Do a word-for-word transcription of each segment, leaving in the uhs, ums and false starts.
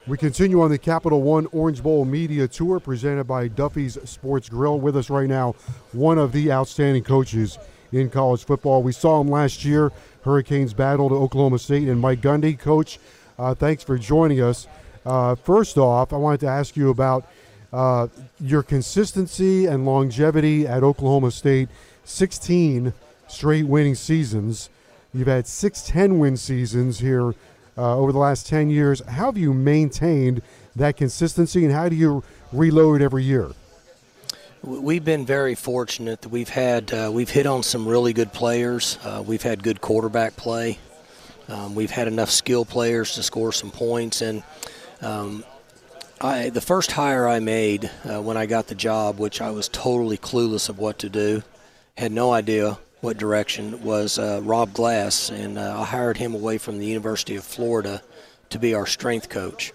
We continue on the Capital One Orange Bowl Media Tour presented by Duffy's Sports Grill. With us right now, one of the outstanding coaches in college football. We saw him last year, Hurricanes battle to Oklahoma State, and Mike Gundy. Coach, uh, thanks for joining us. Uh, first off, I wanted to ask you about uh, your consistency and longevity at Oklahoma State. sixteen straight winning seasons. You've had six ten-win seasons here Uh, over the last ten years. How have you maintained that consistency, and how do you reload every year? We've been very fortunate that we've had uh, we've hit on some really good players. Uh, we've had good quarterback play. Um, we've had enough skill players to score some points. And um, I, the first hire I made uh, when I got the job, which I was totally clueless of what to do, had no idea what direction, was uh, Rob Glass, and uh, I hired him away from the University of Florida to be our strength coach.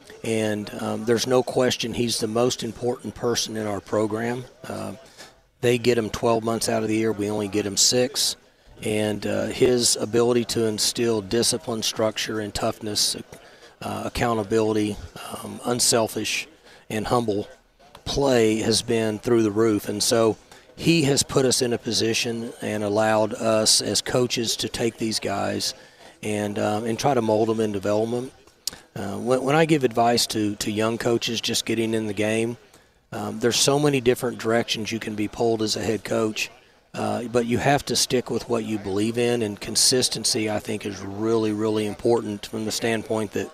And um, there's no question he's the most important person in our program. Uh, they get him twelve months out of the year. We only get him six. And uh, his ability to instill discipline, structure, and toughness, uh, accountability, um, unselfish, and humble play has been through the roof. And so he has put us in a position and allowed us as coaches to take these guys and um, and try to mold them and develop them. Uh, when, when I give advice to, to young coaches just getting in the game, um, there's so many different directions you can be pulled as a head coach, uh, but you have to stick with what you believe in, and consistency, I think, is really, really important from the standpoint that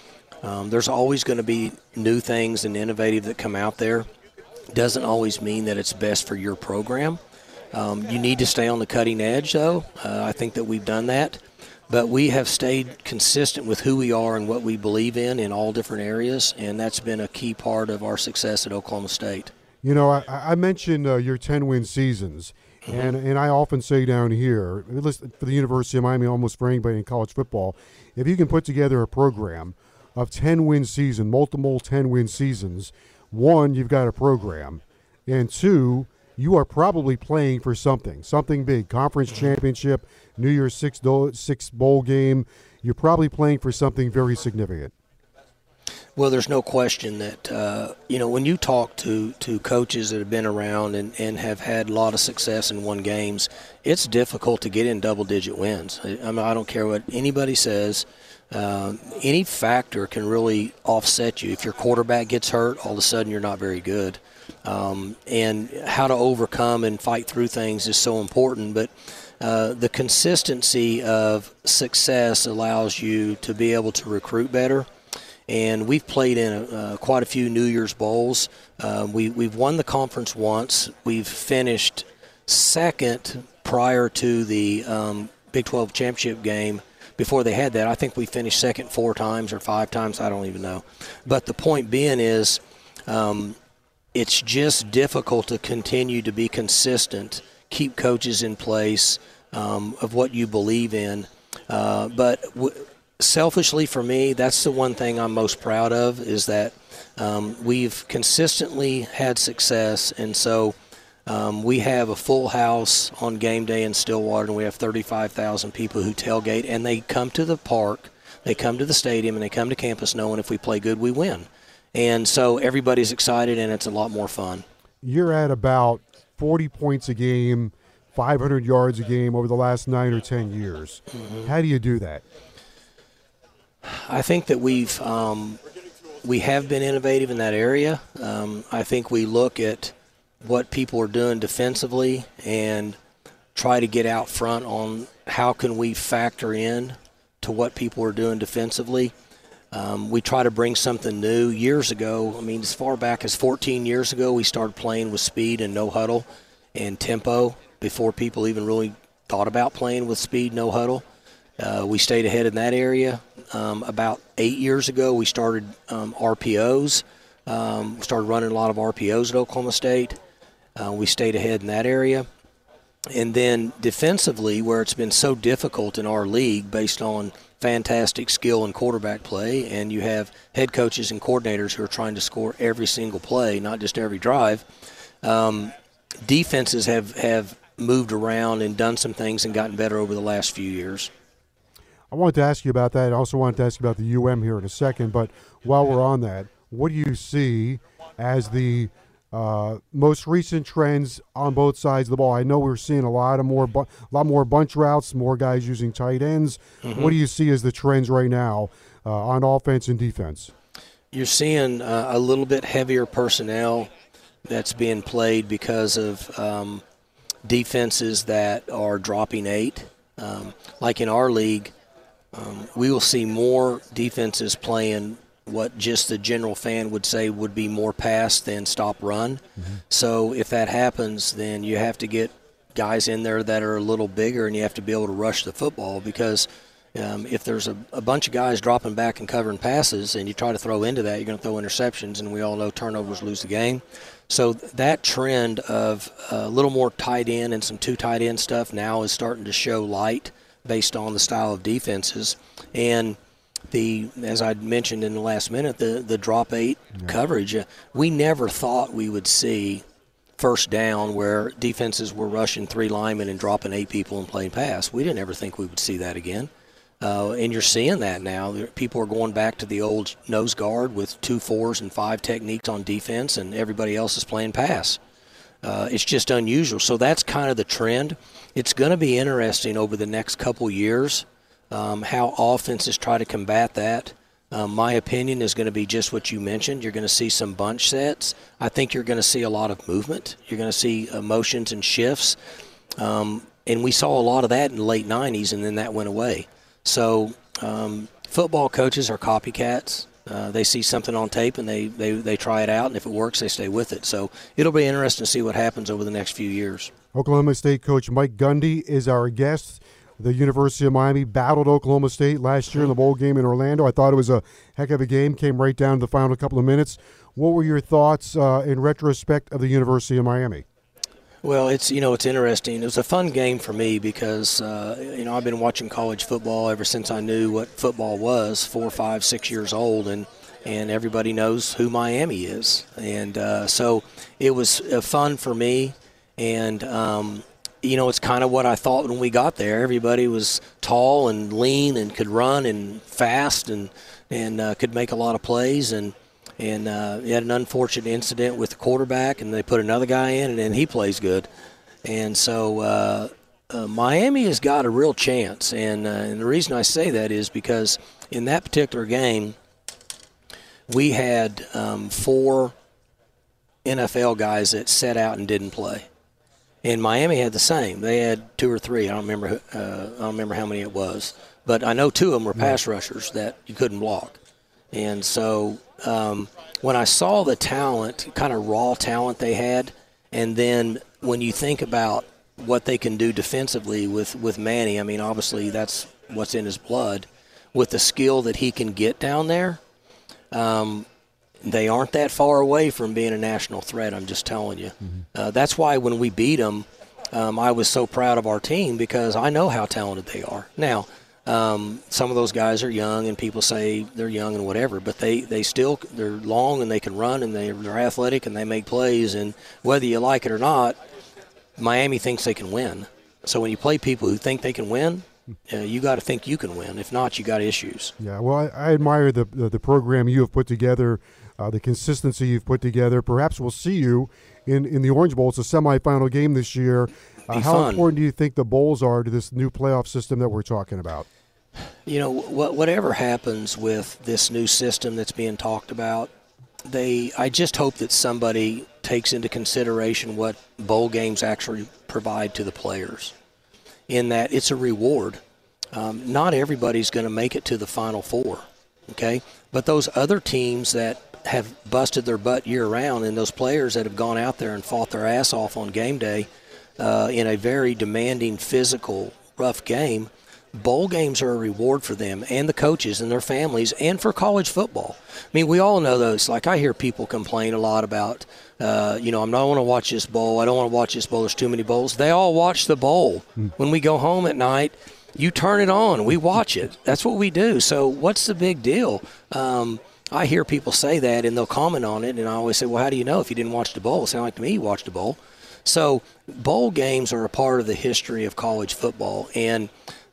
um, there's always going to be new things and innovative that come out there. Doesn't always mean that it's best for your program. Um, you need to stay on the cutting edge, though. Uh, I think that we've done that. But we have stayed consistent with who we are and what we believe in in all different areas, and that's been a key part of our success at Oklahoma State. You know, I, I mentioned uh, your ten-win seasons, mm-hmm. and, and I often say down here, for the University of Miami, almost for anybody in college football, if you can put together a program of ten-win season, multiple ten-win seasons, one, you've got a program, and two, you are probably playing for something, something big, conference championship, New Year's Six, do- six bowl game. You're probably playing for something very significant. Well, there's no question that, uh, you know, when you talk to, to coaches that have been around and, and have had a lot of success and won games, it's difficult to get in double-digit wins. I, I mean, I don't care what anybody says. Uh, any factor can really offset you. If your quarterback gets hurt, all of a sudden you're not very good. Um, and how to overcome and fight through things is so important. But uh, the consistency of success allows you to be able to recruit better. And we've played in a, uh, quite a few New Year's Bowls. Uh, we, we've won the conference once. We've finished second prior to the um, Big twelve championship game. Before they had that, I think we finished second four times or five times. I don't even know. But the point being is um, it's just difficult to continue to be consistent, keep coaches in place um, of what you believe in. Uh, but w- selfishly for me, that's the one thing I'm most proud of, is that um, we've consistently had success. And so Um, we have a full house on game day in Stillwater, and we have thirty-five thousand people who tailgate, and they come to the park, they come to the stadium, and they come to campus knowing if we play good, we win. And so everybody's excited, and it's a lot more fun. You're at about forty points a game, five hundred yards a game over the last nine or ten years. Mm-hmm. How do you do that? I think that we've um, we have been innovative in that area. Um, I think we look at what people are doing defensively and try to get out front on how can we factor in to what people are doing defensively. Um, we try to bring something new. Years ago, I mean, as far back as fourteen years ago, we started playing with speed and no huddle and tempo before people even really thought about playing with speed, no huddle. Uh, we stayed ahead in that area. Um, about eight years ago, we started um, R P Os. Um, started running a lot of R P Os at Oklahoma State. Uh, we stayed ahead in that area. And then defensively, where it's been so difficult in our league based on fantastic skill and quarterback play, and you have head coaches and coordinators who are trying to score every single play, not just every drive, um, defenses have, have moved around and done some things and gotten better over the last few years. I wanted to ask you about that. I also wanted to ask you about the U M here in a second. But while we're on that, what do you see as the uh, most recent trends on both sides of the ball? I know we're seeing a lot of more, bu- a lot more bunch routes, more guys using tight ends. Mm-hmm. What do you see as the trends right now uh, on offense and defense? You're seeing uh, a little bit heavier personnel that's being played because of um, defenses that are dropping eight. Um, like in our league, um, we will see more defenses playing what just the general fan would say would be more pass than stop run. Mm-hmm. So if that happens, then you have to get guys in there that are a little bigger, and you have to be able to rush the football, because um, if there's a, a bunch of guys dropping back and covering passes and you try to throw into that, you're going to throw interceptions, and we all know turnovers lose the game. So that trend of a little more tight end and some two tight end stuff now is starting to show light based on the style of defenses. And the, as I mentioned in the last minute, the, the drop eight yeah. coverage, uh, we never thought we would see first down where defenses were rushing three linemen and dropping eight people and playing pass. We didn't ever think we would see that again. Uh, and you're seeing that now. People are going back to the old nose guard with two fours and five techniques on defense, and everybody else is playing pass. Uh, it's just unusual. So that's kind of the trend. It's going to be interesting over the next couple years um, how offenses try to combat that. Um, my opinion is going to be just what you mentioned. You're going to see some bunch sets. I think you're going to see a lot of movement. You're going to see uh, motions and shifts. Um, and we saw a lot of that in the late nineties, and then that went away. So um, football coaches are copycats. Uh, they see something on tape, and they, they, they try it out, and if it works, they stay with it. So it'll be interesting to see what happens over the next few years. Oklahoma State coach Mike Gundy is our guest. The University of Miami battled Oklahoma State last year in the bowl game in Orlando. I thought it was a heck of a game, came right down to the final couple of minutes. What were your thoughts uh, in retrospect of the University of Miami? Well, it's you know it's interesting. It was a fun game for me because uh, you know I've been watching college football ever since I knew what football was, four, five, six years old, and and everybody knows who Miami is, and uh, so it was uh, fun for me. And um, you know it's kind of what I thought when we got there. Everybody was tall and lean and could run and fast and and uh, could make a lot of plays. And And uh, he had an unfortunate incident with the quarterback, and they put another guy in, and then he plays good. And so uh, uh, Miami has got a real chance. And, uh, and the reason I say that is because in that particular game, we had um, four N F L guys that sat out and didn't play. And Miami had the same. They had two or three. I don't remember. Uh, I don't remember how many it was, but I know two of them were pass rushers that you couldn't block. And so um, when I saw the talent, kind of raw talent they had, and then when you think about what they can do defensively with, with Manny, I mean, obviously that's what's in his blood. With the skill that he can get down there, um, they aren't that far away from being a national threat, I'm just telling you. Mm-hmm. Uh, that's why when we beat them, um, I was so proud of our team because I know how talented they are. Now, Um, some of those guys are young, and people say they're young and whatever, but they, they still they're long and they can run and they, they're athletic and they make plays. And whether you like it or not, Miami thinks they can win. So when you play people who think they can win, uh, you got to think you can win. If not, you got issues. Yeah, well, I, I admire the, the the program you have put together, uh, the consistency you've put together. Perhaps we'll see you in, in the Orange Bowl. It's a semifinal game this year. Uh, how fun. important do you think the bowls are to this new playoff system that we're talking about? You know, wh- whatever happens with this new system that's being talked about, they I just hope that somebody takes into consideration what bowl games actually provide to the players, in that it's a reward. Um, not everybody's going to make it to the Final Four, okay? But those other teams that have busted their butt year-round, and those players that have gone out there and fought their ass off on game day, Uh, in a very demanding, physical, rough game, bowl games are a reward for them and the coaches and their families and for college football. I mean, we all know those. Like, I hear people complain a lot about, uh, you know, I don't want to watch this bowl. I don't want to watch this bowl. There's too many bowls. They all watch the bowl. Mm. When we go home at night, you turn it on. We watch it. That's what we do. So what's the big deal? Um, I hear people say that, and they'll comment on it, and I always say, well, how do you know if you didn't watch the bowl? It sounded like to me you watched the bowl. So bowl games are a part of the history of college football, and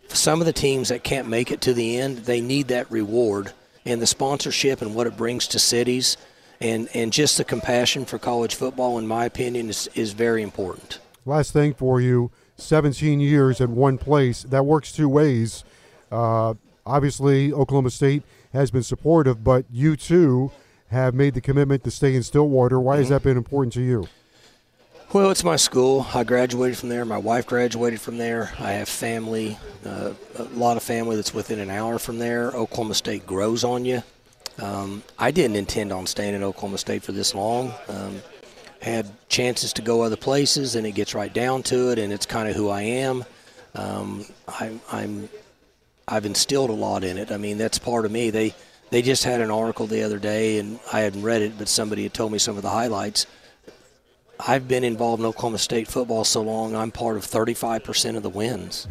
some of the teams that can't make it to the end, they need that reward. And the sponsorship and what it brings to cities and, and just the compassion for college football, in my opinion, is, is very important. Last thing for you, seventeen years at one place, that works two ways. Uh, obviously, Oklahoma State has been supportive, but you too have made the commitment to stay in Stillwater. Why mm-hmm. has that been important to you? Well, it's my school. I graduated from there. My wife graduated from there. I have family, uh, a lot of family that's within an hour from there. Oklahoma State grows on you. Um, I didn't intend on staying at Oklahoma State for this long. Um, had chances to go other places, and it gets right down to it, and it's kind of who I am. Um, I, I'm, I've instilled a lot in it. I mean, that's part of me. They, they just had an article the other day, and I hadn't read it, but somebody had told me some of the highlights. I've been involved in Oklahoma State football so long, I'm part of thirty-five percent of the wins.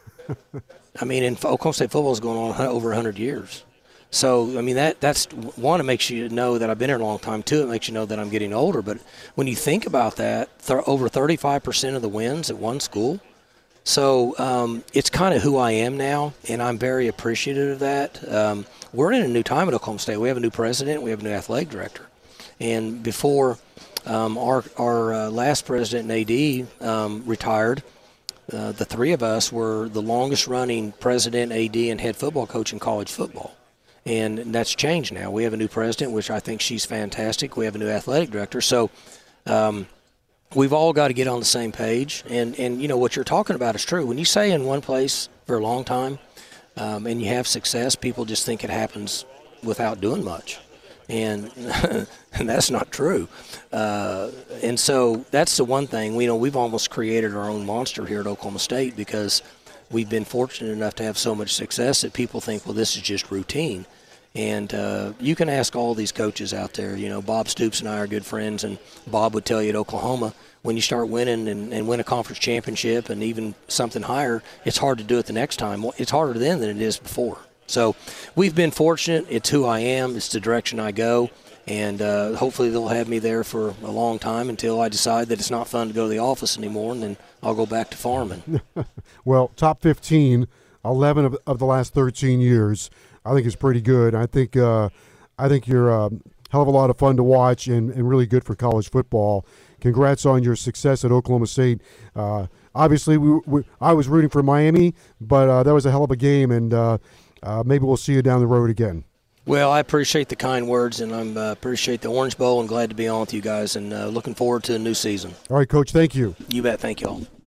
I mean, and Oklahoma State football is going on over one hundred years. So, I mean, that that's one, it makes you know that I've been here a long time. Two, it makes you know that I'm getting older. But when you think about that, th- over thirty-five percent of the wins at one school. So um, it's kind of who I am now, and I'm very appreciative of that. Um, we're in a new time at Oklahoma State. We have a new president. We have a new athletic director. And before – Um, our our uh, last president and A D um, retired. Uh, the three of us were the longest-running president, A D, and head football coach in college football. And that's changed now. We have a new president, which I think she's fantastic. We have a new athletic director. So um, we've all got to get on the same page. And, and, you know, what you're talking about is true. When you stay in one place for a long time um, and you have success, people just think it happens without doing much. And, and that's not true. Uh, and so that's the one thing. We know we've almost created our own monster here at Oklahoma State because we've been fortunate enough to have so much success that people think, well, this is just routine. And uh, you can ask all these coaches out there. You know, Bob Stoops and I are good friends, and Bob would tell you at Oklahoma, when you start winning and, and win a conference championship and even something higher, it's hard to do it the next time. Well, it's harder then than it is before. So we've been fortunate. It's who I am. It's the direction I go. And uh, hopefully they'll have me there for a long time until I decide that it's not fun to go to the office anymore, and then I'll go back to farming. Well, top fifteen, eleven of, of the last thirteen years, I think is pretty good. I think uh, I think you're a hell of a lot of fun to watch and, and really good for college football. Congrats on your success at Oklahoma State. Uh, obviously, we, we, I was rooting for Miami, but uh, that was a hell of a game, and uh, uh, maybe we'll see you down the road again. Well, I appreciate the kind words, and I uh, appreciate the Orange Bowl, and glad to be on with you guys, and uh, looking forward to a new season. All right, Coach, thank you. You bet. Thank you all.